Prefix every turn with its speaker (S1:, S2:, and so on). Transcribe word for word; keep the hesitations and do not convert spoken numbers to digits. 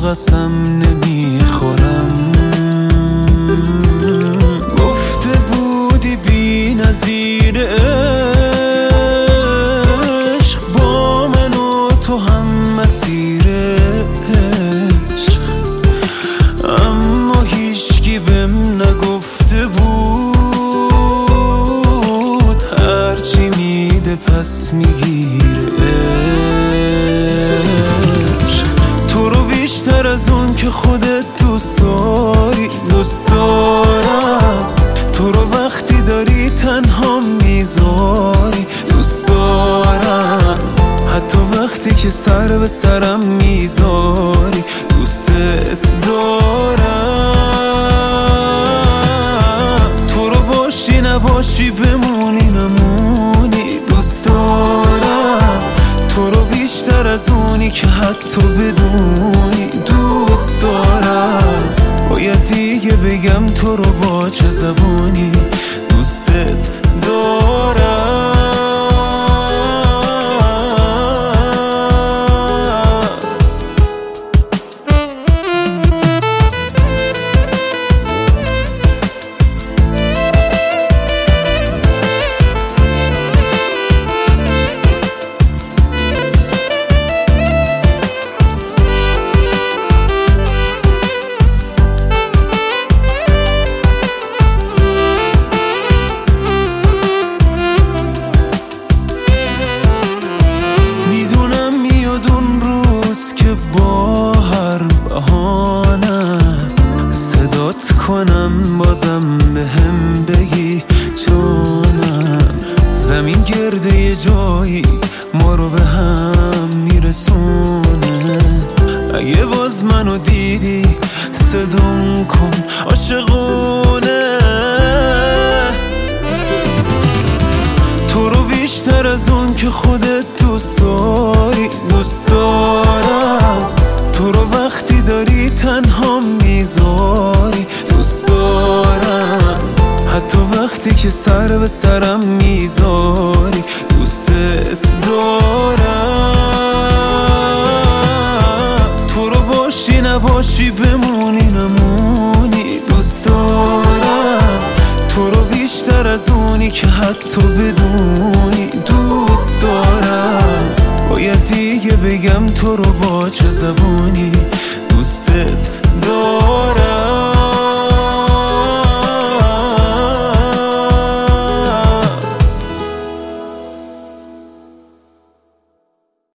S1: قسم نمیخورم. گفته بودی بی نظیر عشق، با من و تو هم مسیر عشق، اما هیچکی بهم نگفته بود هرچی میده پس میگیره عشق. تو رو بیشتر از اون که خودت دوست داری دوست دارم، تو رو وقتی داری تنها میذاری دوست دارم، حتی وقتی که سر به سرم میذاری دوست دارم. تو رو باشی نباشی بمونی نمونی دوست دارم، تو رو بیشتر از اونی که حتی بدونی دوست دارم. باید دیگه بگم تو رو با چه زبانی دوست دارم. با هر بهانه صدات کنم بازم بهم بگی جانم، زمین گرده یه جایی ما رو به هم میرسونه. اگه باز منو دیدی صدام کن عاشقونه. تو رو بیشتر از اون که خودت دوست داری دوست دارم، تو رو وقتی داری تنها میذاری دوست دارم، حتی وقتی که سر به سرم میذاری دوست دارم. تو رو باشی نباشی بمونی نمونی دوست دارم، تو رو بیشتر از اونی که حتی بدونی دوست دارم. باید دیگه بگم تو رو با چه زبانی دوست